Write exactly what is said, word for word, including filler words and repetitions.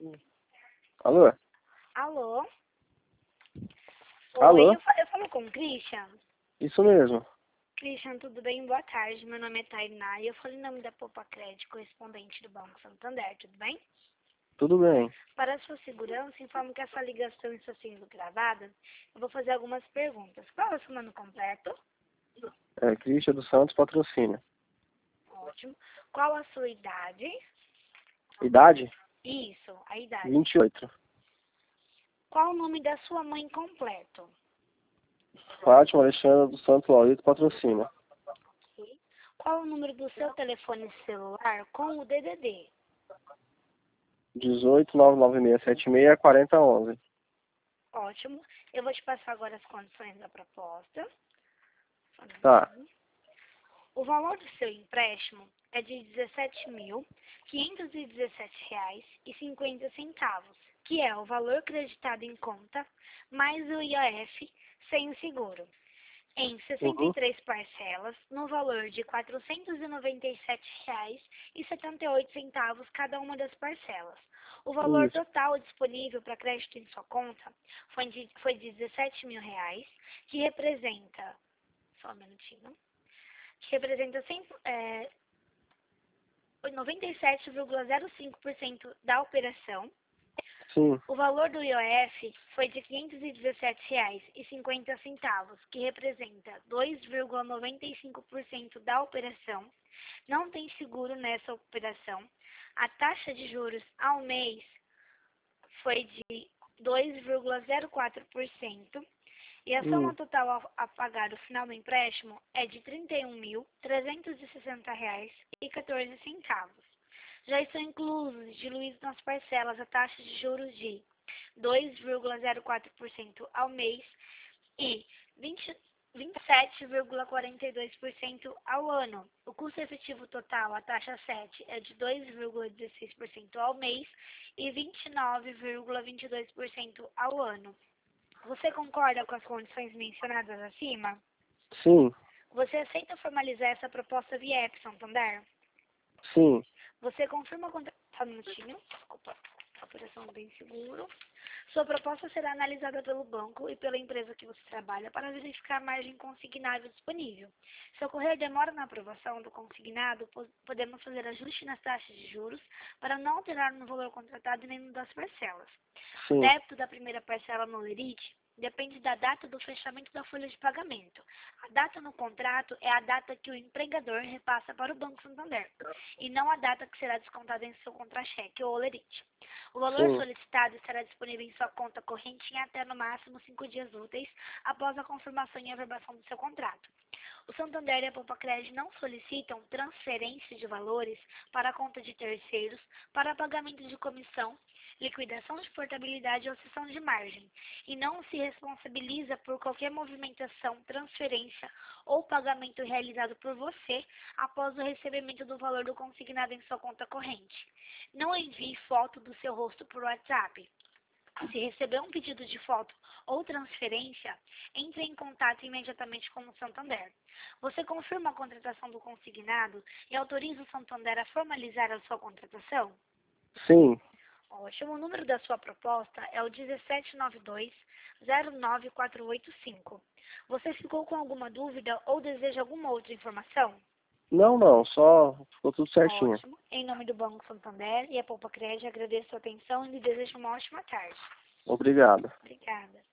Alô? Alô? Alô? Oi, eu falo, eu falo com o Christian. Isso mesmo. Christian, tudo bem? Boa tarde. Meu nome é Tainá e eu falo em nome da Poupa Crédito, correspondente do Banco Santander, tudo bem? Tudo bem. Para a sua segurança, informo que essa ligação está sendo gravada. Eu vou fazer algumas perguntas. Qual é o seu nome completo? É Christian dos Santos Patrocínio. Ótimo. Qual a sua idade? Idade? Isso, a idade. vinte e oito. Qual o nome da sua mãe completo? Fátima Alexandra dos Santos Laurito Patrocínio. Ok. Qual o número do seu telefone celular com o D D D? dezoito, nove nove seis sete seis, quarenta onze. Ótimo. Eu vou te passar agora as condições da proposta. Tá. O valor do seu empréstimo é de dezessete mil quinhentos e dezessete reais e cinquenta centavos, que é o valor creditado em conta, mais o I O F sem o seguro, em sessenta e três parcelas, no valor de quatrocentos e noventa e sete reais e setenta e oito centavos cada uma das parcelas. O valor Isso. total disponível para crédito em sua conta foi de, foi de dezessete mil reais, que representa, só um minutinho, que representa cem, é, noventa e sete vírgula zero cinco por cento da operação. Sim. O valor do I O F foi de quinhentos e dezessete reais e cinquenta centavos, que representa dois vírgula noventa e cinco por cento da operação. Não tem seguro nessa operação. A taxa de juros ao mês foi de dois vírgula zero quatro por cento. E a soma Hum. total a, a pagar no final do empréstimo é de trinta e um mil trezentos e sessenta reais e quatorze centavos. Já estão inclusos, diluídos nas parcelas, a taxa de juros de dois vírgula zero quatro por cento ao mês e vinte, vinte e sete vírgula quarenta e dois por cento ao ano. O custo efetivo total, a taxa sete, é de dois vírgula dezesseis por cento ao mês e vinte e nove vírgula vinte e dois por cento ao ano. Você concorda com as condições mencionadas acima? Sim. Você aceita formalizar essa proposta via App Santander? Sim. Você confirma a contra... Só um minutinho. Desculpa. Operação bem seguro. Sua proposta será analisada pelo banco e pela empresa que você trabalha para verificar a margem consignável disponível. Se ocorrer demora na aprovação do consignado, podemos fazer ajuste nas taxas de juros para não alterar no valor contratado e nem no das parcelas. Sim. O débito da primeira parcela no Lerite depende da data do fechamento da folha de pagamento. A data no contrato é a data que o empregador repassa para o Banco Santander, e não a data que será descontada em seu contra-cheque ou Lerite. O valor Sim. solicitado estará disponível em sua conta corrente em até no máximo cinco dias úteis após a confirmação e averbação do seu contrato. O Santander e a Poupa Crédito não solicitam transferência de valores para a conta de terceiros para pagamento de comissão, liquidação de portabilidade ou cessão de margem, e não se responsabiliza por qualquer movimentação, transferência ou pagamento realizado por você após o recebimento do valor do consignado em sua conta corrente. Não envie foto do seu rosto por WhatsApp. Se receber um pedido de foto ou transferência, entre em contato imediatamente com o Santander. Você confirma a contratação do consignado e autoriza o Santander a formalizar a sua contratação? Sim. Ótimo. O número da sua proposta é o um sete nove dois zero nove quatro oito cinco. Você ficou com alguma dúvida ou deseja alguma outra informação? Não, não. Só ficou tudo certinho. Ótimo. Em nome do Banco Santander e a Poupa Crédito, agradeço a sua atenção e lhe desejo uma ótima tarde. Obrigado. Obrigada.